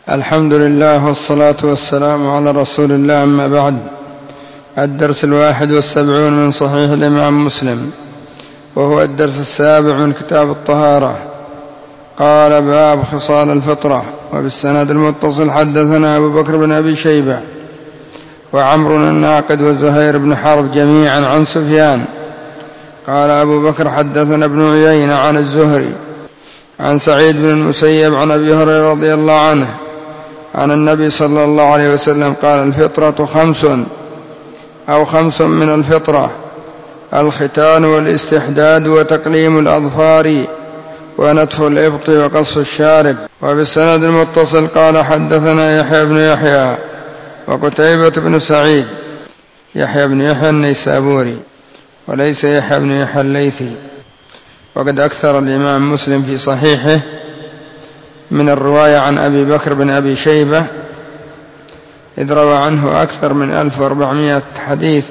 الحمد لله والصلاة والسلام على رسول الله، أما بعد. الدرس 71 من صحيح الإمام مسلم، وهو الدرس 7 من كتاب الطهارة. قال: باب خصال الفطرة. وبالسند المتصل حدثنا أبو بكر بن أبي شيبة وعمر الناقد وزهير بن حرب جميعا عن سفيان. قال أبو بكر: حدثنا ابن عيينة عن الزهري عن سعيد بن المسيب عن أبي هريرة رضي الله عنه عن النبي صلى الله عليه وسلم قال: الفطرة 5 أو 5 من الفطرة: الختان والاستحداد وتقليم الأظفار ونتف الإبط وقص الشارب. وبالسند المتصل قال: حدثنا يحيى بن يحيى وقتيبة بن سعيد. يحيى بن يحيى النيسابوري وليس يحيى بن يحيى الليثي. وقد أكثر الإمام مسلم في صحيحه من الرواية عن أبي بكر بن أبي شيبة، إذ روى عنه أكثر من 1400 حديث،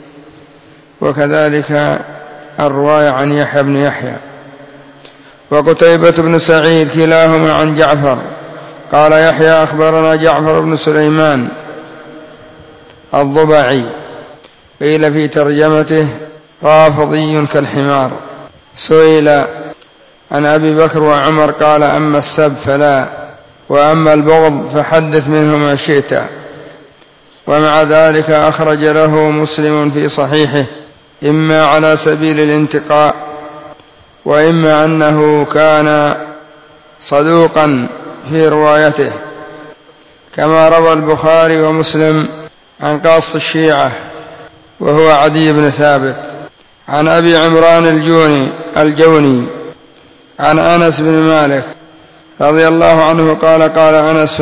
وكذلك الرواية عن يحيى بن يحيى وقتيبة بن سعيد، كلاهما عن جعفر. قال يحيى: أخبرنا جعفر بن سليمان الضبعي، قيل في ترجمته رافضي كالحمار. سئل عن أبي بكر وعمر قال: أما السب فلا، وأما البغض فحدث منه ما شئت. ومع ذلك أخرج له مسلم في صحيحه، إما على سبيل الانتقاء، وإما أنه كان صدوقا في روايته، كما روى البخاري ومسلم عن قاص الشيعة وهو عدي بن ثابت عن أبي عمران الجوني عن أنس بن مالك رضي الله عنه قال: قال أنس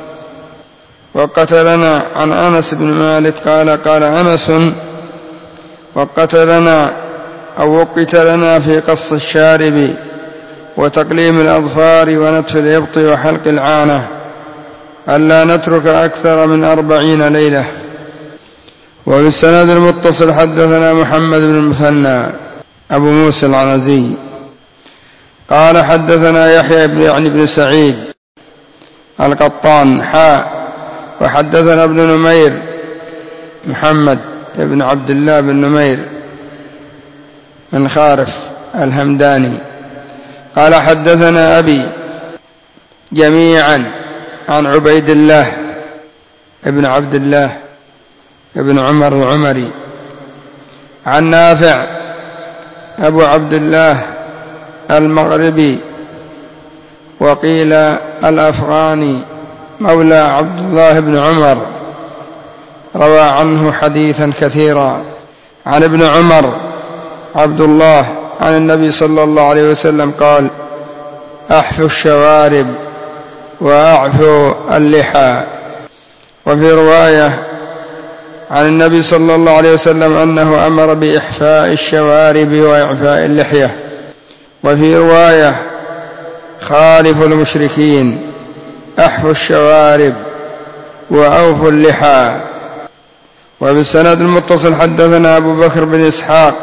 وقتلنا. عن أنس بن مالك قال أنس: وقتلنا أو وقتلنا في قص الشارب وتقليم الأظفار ونتف الإبط وحلق العانة، ألا نترك أكثر من 40 ليلة. وبالسند المتصل حدثنا محمد بن المثنى أبو موسى العنزي قال: حدثنا يحيى بن سعيد القطان وحدثنا ابن نمير محمد بن عبد الله بن نمير من خارف الهمداني قال: حدثنا أبي جميعا عن عبيد الله ابن عبد الله ابن عمر العمري عن نافع أبو عبد الله المغربي، وقيل الأفغاني، مولى عبد الله بن عمر، روى عنه حديثا كثيرا. عن ابن عمر عبد الله عن النبي صلى الله عليه وسلم قال: أحفوا الشوارب وأعفوا اللحى. وفي رواية عن النبي صلى الله عليه وسلم أنه أمر بإحفاء الشوارب وإعفاء اللحية. وفي رواية: خالفوا المشركين، أحفوا الشوارب وأوفوا اللحى. وبالسند المتصل حدثنا أبو بكر بن إسحاق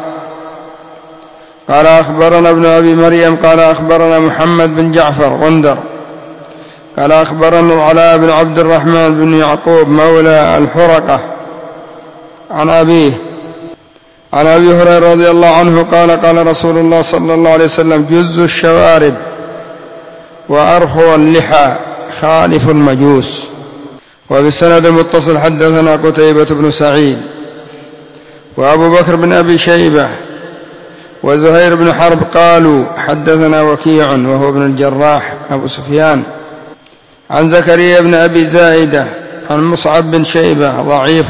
قال: أخبرنا ابن أبي مريم قال: أخبرنا محمد بن جعفر غندر قال: أخبرنا العلاء بن عبد الرحمن بن يعقوب مولى الحرقة عن أبيه عن أبي هريرة رضي الله عنه قال: قال رسول الله صلى الله عليه وسلم: جزوا الشوارب وأرخوا اللحى، خالفوا المجوس. وبالسند المتصل حدثنا قتيبة بن سعيد وأبو بكر بن أبي شيبة وزهير بن حرب قالوا: حدثنا وكيع وهو ابن الجراح أبو سفيان عن زكريا بن أبي زائدة عن مصعب بن شيبة ضعيف،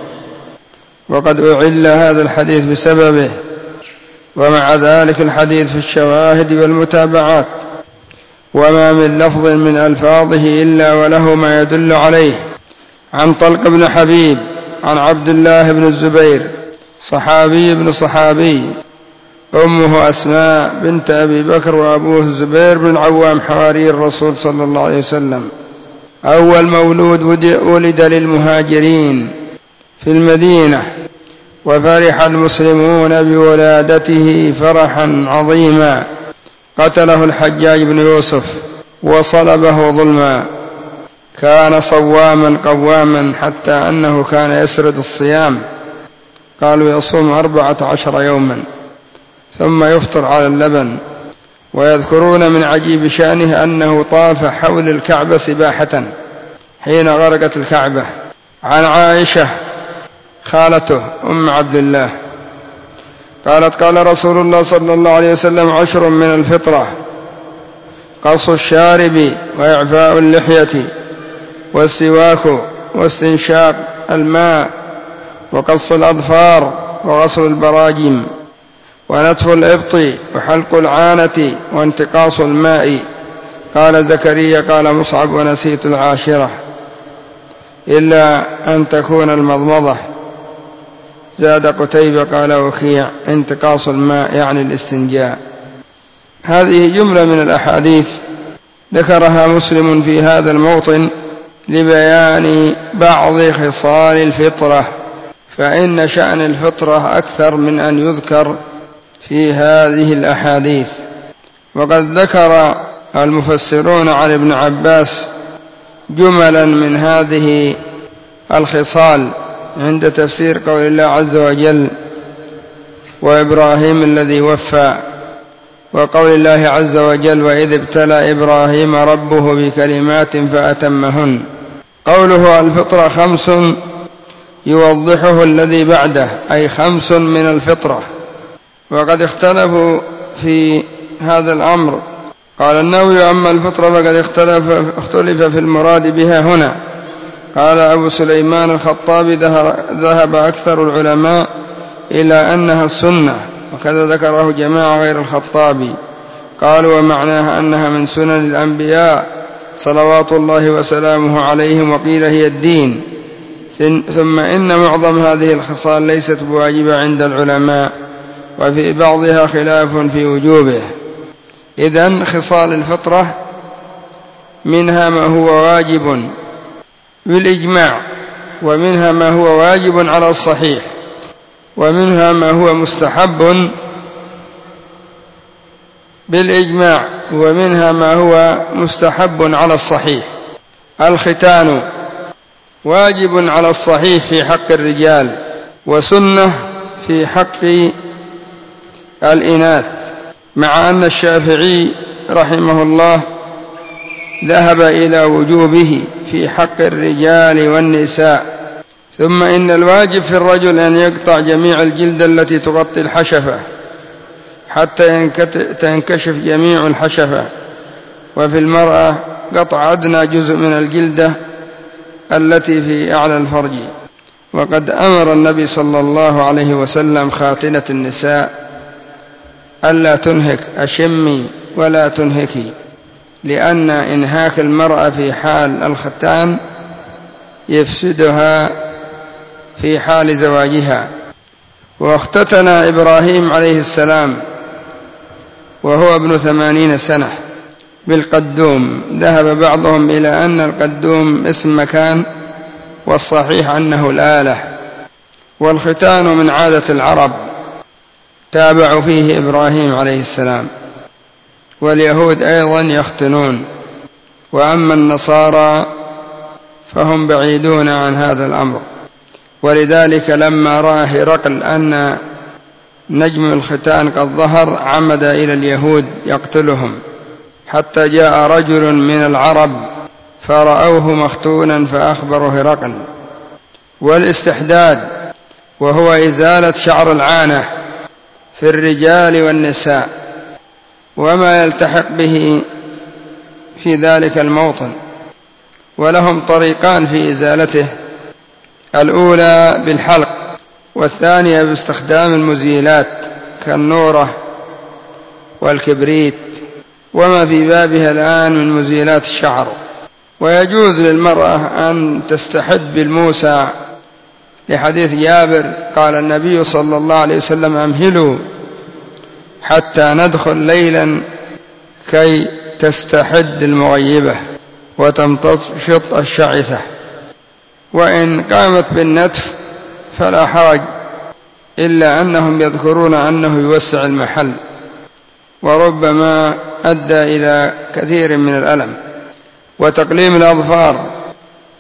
وقد أعل هذا الحديث بسببه. ومع ذلك الحديث في الشواهد والمتابعات، وما من لفظ من ألفاظه إلا وله ما يدل عليه. عن طلق بن حبيب عن عبد الله بن الزبير صحابي بن صحابي، أمه أسماء بنت أبي بكر وأبوه الزبير بن العوام حواري الرسول صلى الله عليه وسلم، أول مولود ولد للمهاجرين في المدينة، وفرح المسلمون بولادته فرحا عظيما. قتله الحجاج بن يوسف وصلبه ظلما، كان صواما قواما حتى أنه كان يسرد الصيام، قالوا يصوم 14 يوما ثم يفطر على اللبن. ويذكرون من عجيب شأنه أنه طاف حول الكعبة سباحة حين غرقت الكعبة. عن عائشة خالته أم عبد الله قالت قال رسول الله صلى الله عليه وسلم: 10 من الفطرة: قص الشارب وإعفاء اللحية والسواك واستنشاق الماء وقص الأظفار وغسل البراجم ونتف الإبط وحلق العانة وانتقاص الماء. قال زكريا قال مصعب: ونسيت 10 إلا أن تكون المضمضة. زاد قتيبة قال وكيع: انتقاص الماء يعني الاستنجاء. هذه جملة من الأحاديث ذكرها مسلم في هذا الموطن لبيان بعض خصال الفطرة، فإن شأن الفطرة أكثر من أن يذكر في هذه الأحاديث. وقد ذكر المفسرون عن ابن عباس جملا من هذه الخصال عند تفسير قول الله عز وجل: وإبراهيم الذي وفى، وقول الله عز وجل: وإذ ابتلى إبراهيم ربه بكلمات فأتمهن. قوله الفطرة 5 يوضحه الذي بعده، أي 5 من الفطرة. وقد اختلفوا في هذا الأمر. قال النووي: أما الفطرة فقد اختلف في المراد بها هنا. قال أبو سليمان الخطابي: ذهب أكثر العلماء إلى أنها السنة، وكذا ذكره جماعة غير الخطابي. قالوا: ومعناها أنها من سنن الأنبياء صلوات الله وسلامه عليهم، وقيل هي الدين. ثم إن معظم هذه الخصال ليست بواجبة عند العلماء، وفي بعضها خلاف في وجوبه. إذن خصال الفطرة منها ما هو واجب بالإجماع، ومنها ما هو واجب على الصحيح، ومنها ما هو مستحب بالإجماع، ومنها ما هو مستحب على الصحيح. الختان واجب على الصحيح في حق الرجال، وسنة في حق الإناث، مع أن الشافعي رحمه الله ذهب إلى وجوبه في حق الرجال والنساء. ثم إن الواجب في الرجل أن يقطع جميع الجلد التي تغطي الحشفة حتى تنكشف جميع الحشفة، وفي المرأة قطع أدنى جزء من الجلدة التي في أعلى الفرج. وقد أمر النبي صلى الله عليه وسلم خاتنة النساء ألا تنهك، أشمي ولا تنهكي، لأن إنهاك المرأة في حال الختان يفسدها في حال زواجها. واختتن إبراهيم عليه السلام وهو ابن 80 سنة بالقدوم. ذهب بعضهم إلى أن القدوم اسم مكان، والصحيح أنه الآلة. والختان من عادة العرب تابع فيه إبراهيم عليه السلام. واليهود أيضا يختنون، وأما النصارى فهم بعيدون عن هذا الأمر. ولذلك لما رأى هرقل أن نجم الختان قد ظهر عمد إلى اليهود يقتلهم، حتى جاء رجل من العرب فرأوه مختونا فأخبروا هرقل. والاستحداد وهو إزالة شعر العانة في الرجال والنساء وما يلتحق به في ذلك الموطن، ولهم طريقان في إزالته: الأولى بالحلق، والثانية باستخدام المزيلات كالنورة والكبريت وما في بابها الآن من مزيلات الشعر. ويجوز للمرأة أن تستحد بالموسى، لحديث جابر قال النبي صلى الله عليه وسلم: أمهلوا حتى ندخل ليلا كي تستحد المغيبة وتمتشط الشعثة. وإن قامت بالنتف فلا حرج، إلا أنهم يذكرون أنه يوسع المحل وربما أدى إلى كثير من الألم. وتقليم الأظفار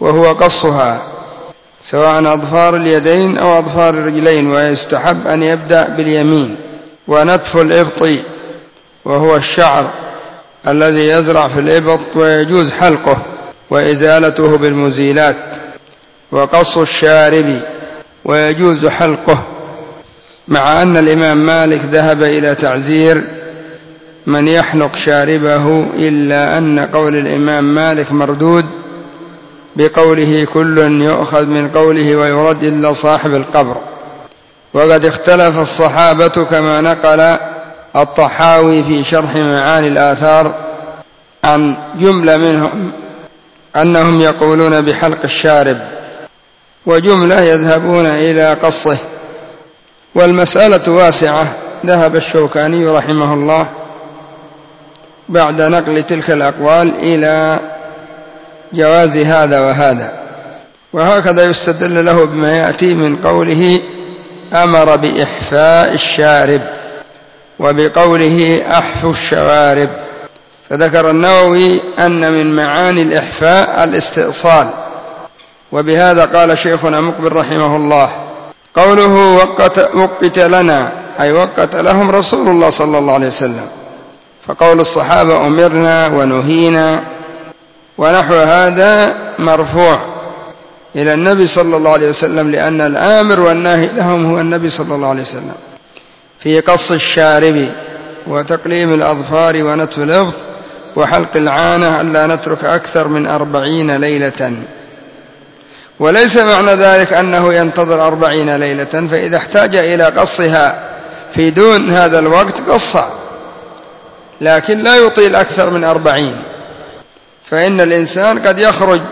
وهو قصها سواء أظفار اليدين أو أظفار الرجلين، ويستحب أن يبدأ باليمين. ونتف الإبط وهو الشعر الذي يزرع في الإبط، ويجوز حلقه وإزالته بالمزيلات. وقص الشارب ويجوز حلقه، مع أن الإمام مالك ذهب إلى تعزير من يحلق شاربه، إلا أن قول الإمام مالك مردود بقوله كل يؤخذ من قوله ويرد إلا صاحب القبر. وقد اختلف الصحابة كما نقل الطحاوي في شرح معاني الآثار عن جملة منهم أنهم يقولون بحلق الشارب، وجملة يذهبون إلى قصه. والمسألة واسعة. ذهب الشوكاني رحمه الله بعد نقل تلك الأقوال إلى جواز هذا وهذا، وهكذا يستدل له بما يأتي من قوله أمر بإحفاء الشارب، وبقوله أحفوا الشوارب. فذكر النووي أن من معاني الإحفاء الاستئصال، وبهذا قال شيخنا مقبل رحمه الله قوله وقت لنا، أي وقت لهم رسول الله صلى الله عليه وسلم. فقول الصحابة أمرنا ونهينا ونحو هذا مرفوع إلى النبي صلى الله عليه وسلم، لأن الآمر والناهي لهم هو النبي صلى الله عليه وسلم في قص الشارب وتقليم الأظفار ونتف الإبط وحلق العانة، ألا نترك أكثر من 40 ليلة. وليس معنى ذلك أنه ينتظر 40 ليلة، فإذا احتاج إلى قصها في دون هذا الوقت قص، لكن لا يطيل أكثر من 40. فإن الإنسان قد يخرج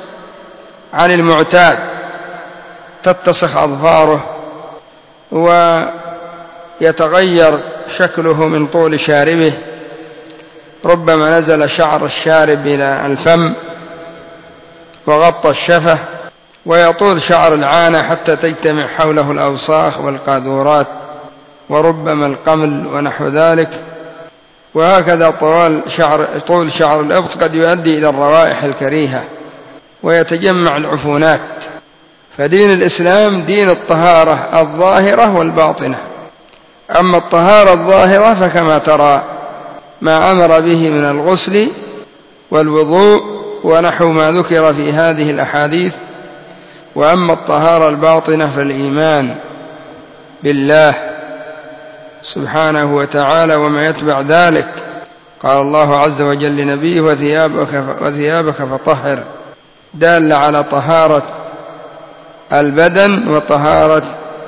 عن المعتاد، تتسخ أظفاره ويتغير شكله من طول شاربه، ربما نزل شعر الشارب إلى الفم وغطى الشفة، ويطول شعر العانة حتى تجتمع حوله الأوساخ والقاذورات، وربما القمل ونحو ذلك. وهكذا طول شعر الإبط قد يؤدي إلى الروائح الكريهة ويتجمع العفونات. فدين الإسلام دين الطهارة الظاهرة والباطنة. أما الطهارة الظاهرة فكما ترى ما أمر به من الغسل والوضوء ونحو ما ذكر في هذه الأحاديث. وأما الطهارة الباطنة فالإيمان بالله سبحانه وتعالى وما يتبع ذلك. قال الله عز وجل لنبيه وثيابك فطهر، دال على طهارة البدن وطهارة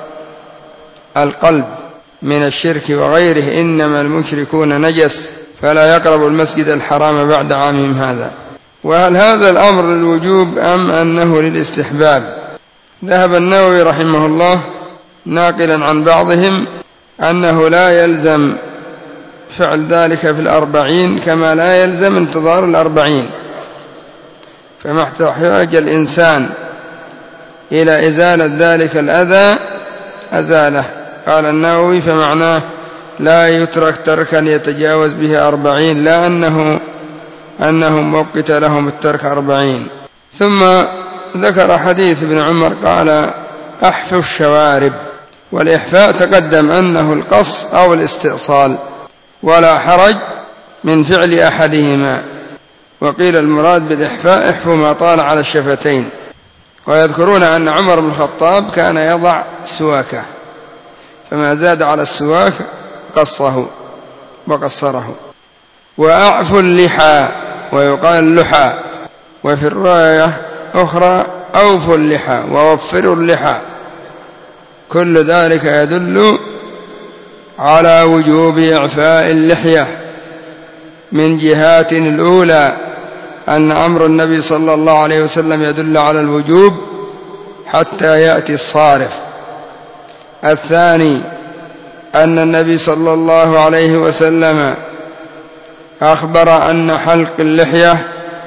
القلب من الشرك وغيره. إنما المشركون نجس فلا يقربوا المسجد الحرام بعد عامهم هذا. وهل هذا الأمر للوجوب أم أنه للاستحباب؟ ذهب النووي رحمه الله ناقلا عن بعضهم أنه لا يلزم فعل ذلك في 40 كما لا يلزم انتظار 40. فما احتاج الإنسان إلى إزالة ذلك الأذى أزاله. قال النووي فمعناه لا يترك تركا يتجاوز به 40، لا أنهم موقت لهم الترك 40. ثم ذكر حديث ابن عمر قال أحفوا الشوارب، والإحفاء تقدم أنه القص أو الاستئصال، ولا حرج من فعل أحدهما. وقيل المراد بالإحفاء احفوا ما طال على الشفتين. ويذكرون أن عمر بن الخطاب كان يضع سواكه، فما زاد على السواك قصه وقصره. وأعفوا اللحى، ويقال اللحى، وفي الرواية أخرى أوفوا اللحى ووفروا اللحى. كل ذلك يدل على وجوب إعفاء اللحية من جهات الأولى أن أمر النبي صلى الله عليه وسلم يدل على الوجوب حتى يأتي الصارف. الثاني أن النبي صلى الله عليه وسلم أخبر أن حلق اللحية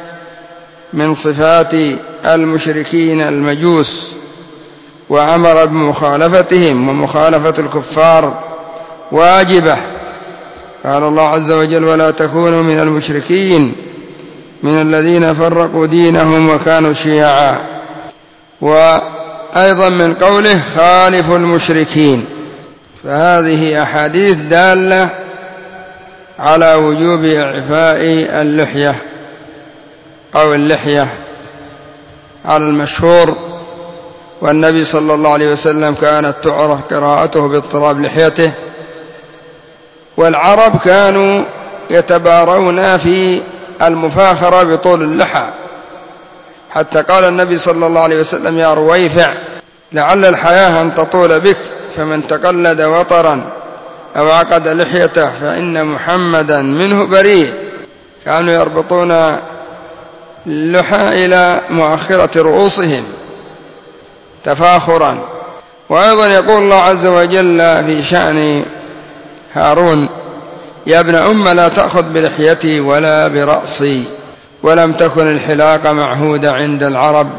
من صفات المشركين المجوس، وأمر بمخالفتهم، ومخالفة الكفار واجبة. قال الله عز وجل ولا تكونوا من المشركين من الذين فرقوا دينهم وكانوا شيعا. وأيضا من قوله خالفوا المشركين. فهذه أحاديث دالة على وجوب إعفاء اللحية أو اللحية على المشهور. والنبي صلى الله عليه وسلم كانت تعرف قراءته باضطراب لحيته، والعرب كانوا يتبارون في المفاخرة بطول اللحى، حتى قال النبي صلى الله عليه وسلم يا رويفع لعل الحياة أن تطول بك، فمن تقلد وطرا أو عقد لحيته فإن محمدا منه بريء. كانوا يربطون اللحى إلى مؤخرة رؤوسهم تفاخرا. وأيضا يقول الله عز وجل في شأن هارون يا ابن أم لا تأخذ بلحيتي ولا برأسي، ولم تكن الحلاقة معهودة عند العرب،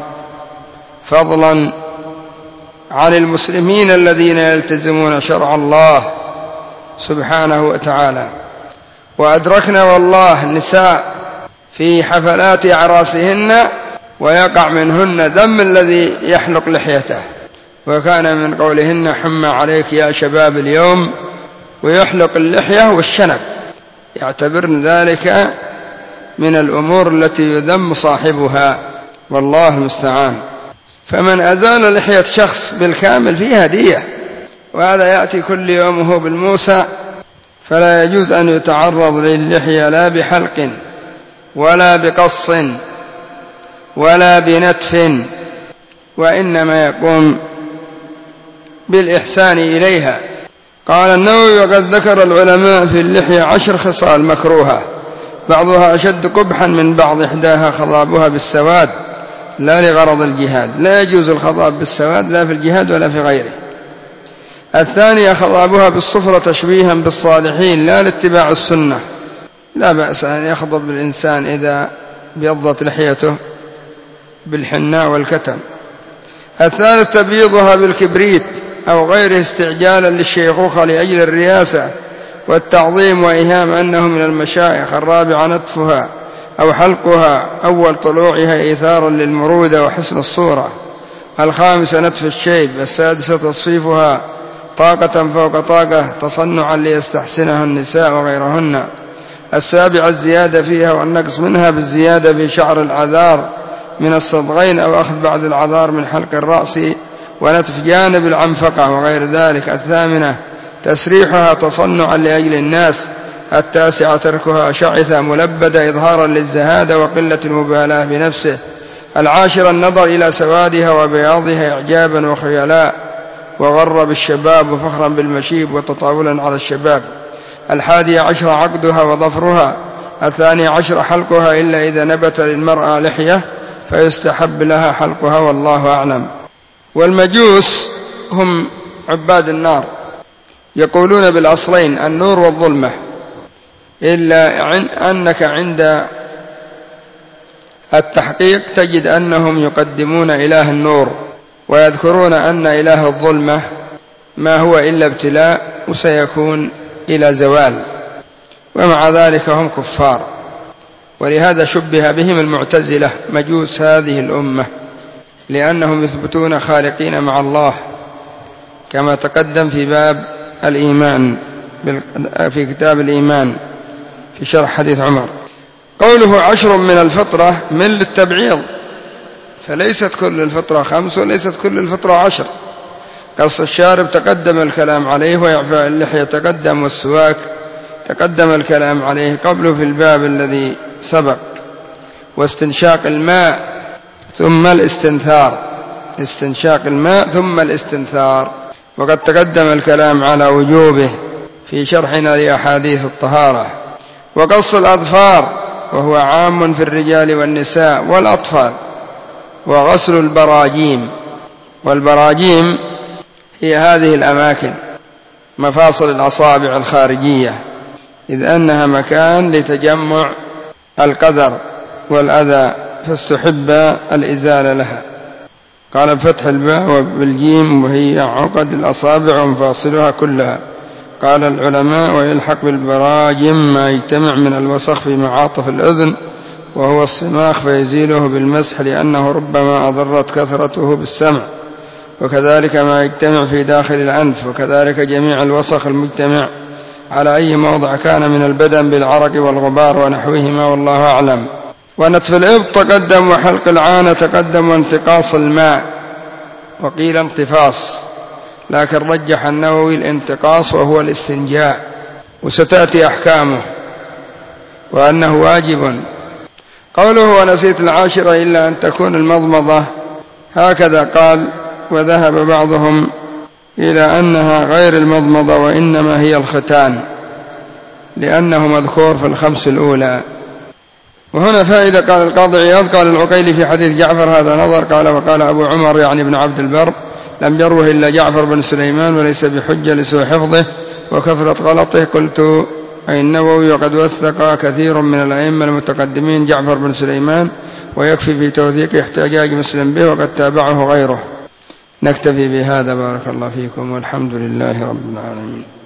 فضلا عن المسلمين الذين يلتزمون شرع الله سبحانه وتعالى. وأدركنا والله نساء في حفلات أعراسهن ويقع منهن دم الذي يحلق لحيته، وكان من قولهن حم عليك يا شباب اليوم، ويحلق اللحية والشنب، يعتبرن ذلك من الأمور التي يذم صاحبها، والله المستعان. فمن أزال لحية شخص بالكامل فيه هدية، وهذا يأتي كل يوم وهو بالموسى، فلا يجوز أن يتعرض للحية لا بحلق ولا بقص ولا بنتف، وإنما يقوم بالإحسان إليها. قال النووي وقد ذكر العلماء في اللحية 10 خصال مكروهة، بعضها أشد قبحا من بعض، إحداها خضابها بالسواد لا لغرض الجهاد، لا يجوز الخضاب بالسواد لا في الجهاد ولا في غيره. الثانية خضابها بالصفرة تشبيها بالصالحين لا لاتباع السنة، لا بأس أن يخضب الإنسان إذا بيضت لحيته بالحناء والكتم. الثالث تبييضها بالكبريت أو غيره استعجالا للشيخوخة لأجل الرياسة والتعظيم وإيهام أنه من المشايخ. الرابع نتفها أو حلقها أول طلوعها إيثارا للمرودة وحسن الصورة. الخامسة نتف الشيب. السادسة تصفيفها طاقة فوق طاقة تصنعا ليستحسنها النساء وغيرهن. السابعة الزيادة فيها والنقص منها بالزيادة في شعر العذار من الصدغين أو أخذ بعض العذار من حلق الرأس ونتف جانب العنفقة وغير ذلك. الثامنة تسريحها تصنعا لأجل الناس. التاسعة تركها شعثة ملبدة إظهارا للزهادة وقلة المبالاة بنفسه. العاشرة النظر إلى سوادها وبياضها إعجابا وخيلاء وغر بالشباب وفخرا بالمشيب وتطاولا على الشباب. 11 عقدها وظفرها. 12 حلقها إلا إذا نبت للمرأة لحية فيستحب لها حلقها والله أعلم. والمجوس هم عباد النار، يقولون بالأصلين النور والظلمة، إلا أنك عند التحقيق تجد أنهم يقدمون إله النور ويذكرون أن إله الظلمة ما هو إلا ابتلاء وسيكون إلى زوال، ومع ذلك هم كفار. ولهذا شبه بهم المعتزلة مجوس هذه الأمة، لأنهم يثبتون خالقين مع الله كما تقدم في باب الإيمان في كتاب الإيمان في شرح حديث عمر. قوله 10 من الفطرة من للتبعيض، فليست كل الفطرة 5 وليست كل الفطرة 10. قص الشارب تقدم الكلام عليه، وإعفاء اللحية تقدم، والسواك تقدم الكلام عليه قبله في الباب الذي سبق. واستنشاق الماء ثم الاستنثار، استنشاق الماء ثم الاستنثار، وقد تقدم الكلام على وجوبه في شرحنا لأحاديث الطهارة. وقص الأظفار وهو عام في الرجال والنساء والأطفال. وغسل البراجيم، والبراجيم هي هذه الأماكن مفاصل الأصابع الخارجية، إذ أنها مكان لتجمع القذر والأذى فاستحب الإزالة لها. قال بفتح الباء وبالجيم وهي عقد الأصابع ومفاصلها كلها. قال العلماء ويلحق بالبراجم ما يجتمع من الوسخ في معاطف الأذن وهو الصماخ فيزيله بالمسح لأنه ربما أضرت كثرته بالسمع، وكذلك ما يجتمع في داخل الأنف، وكذلك جميع الوسخ المجتمع على أي موضع كان من البدن بالعرق والغبار ونحوهما، والله أعلم. ونتف الإبط تقدم، وحلق العانة تقدم، وانتقاص الماء، وقيل انتفاص، لكن رجح النووي الانتقاص وهو الاستنجاء، وستأتي أحكامه وأنه واجب. قوله ونسيت العاشرة إلا أن تكون المضمضة، هكذا قال، وذهب بعضهم إلى أنها غير المضمضة وإنما هي الختان، لأنه مذكور في الخمس الأولى. وهنا فائدة. قال القاضي عياض قال العقيلي في حديث جعفر هذا نظر. قال وقال أبو عمر يعني ابن عبد البر لم يروه إلا جعفر بن سليمان وليس بحجة لسوء حفظه وكثرة غلطه. قلت أي النووي وقد وثق كثير من الأئمة المتقدمين جعفر بن سليمان، ويكفي في توثيق احتجاج مسلم به وقد تابعه غيره. نكتفي بهذا، بارك الله فيكم، والحمد لله رب العالمين.